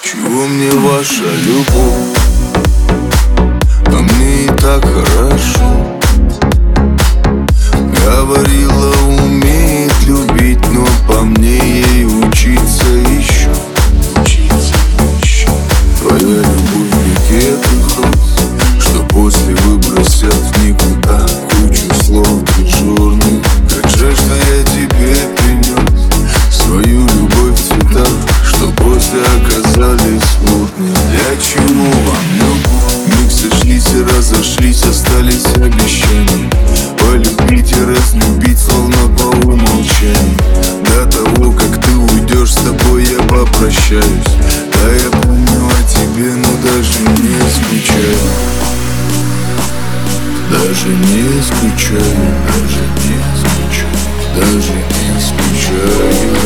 Чего мне ваша любовь? А мне и так хорошо. Говорила, умеет любить, но по мне ей учиться еще. Твоя любовь букет роз, что после выбросят в никуда. Кучу слов дежурных. Как жаль, что я тебе принес свою любовь в цветах, что после оказались смутными. Для чего вам любовь? Миг сошлись и разошлись, остались обещания полюбить и разлюбить, словно по умолчанию. До того, как ты уйдешь, с тобой я попрощаюсь. Да, я помню о тебе, но даже не скучаю. Даже не скучаю, даже не скучаю, даже не скучаю,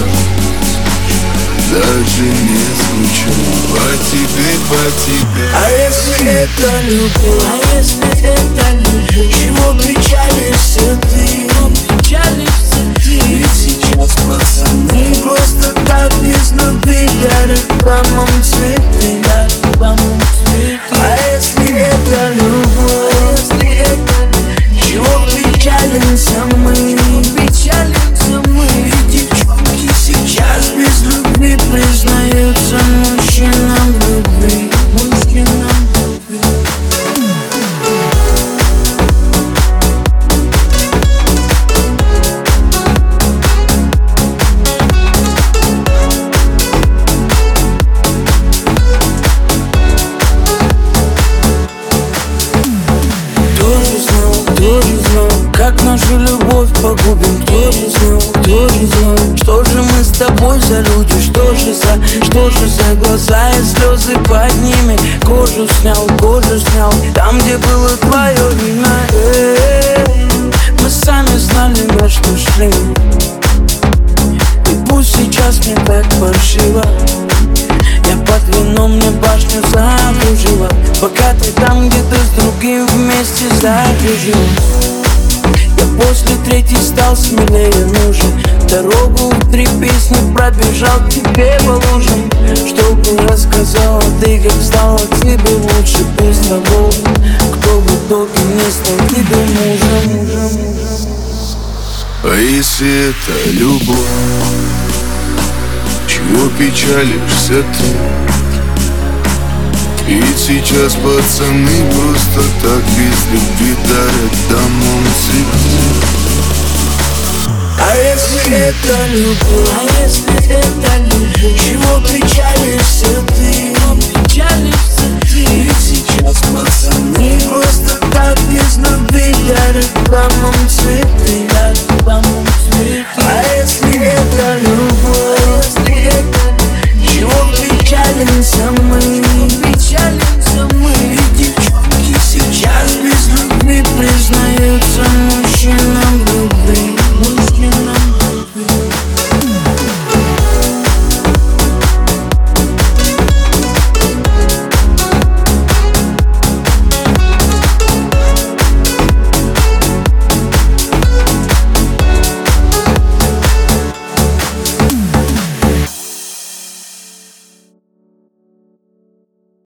даже не скучаю по тебе, по тебе. А если это любовь? А если это любовь? Чего печалишься ты? Ведь сейчас пацаны просто так без любви дарят вам цветы. А если это любовь? Чего печалимся мы? Ведь девчонки сейчас без любви признаются мужчинам в любви. Тоже знал, как нашу любовь погубим. Тоже знал, что же мы с тобой за люди. Что же за глаза и слезы под ними. Кожу снял, там, где было твое имя. Мы сами знали, на что шли. И пусть сейчас мне так паршиво, я под вином, мне башню закружила. Пока ты там где-то с другим вместе закружилась. Я после третьей стал смелее нужен. Дорогу в 3 песни пробежал к тебе по лужам, чтобы рассказала ты, как стало тебе лучше без того, кто в итоге не стал тебе мужем. А если это любовь? Чего печалишься ты? Ведь сейчас пацаны просто так без любви дарят домом цветы. А если это любовь? А если это любовь? Чего печалишься ты? Ведь сейчас пацаны просто так без любви дарят домом цветы. А если это любовь? Чего печалимся мы?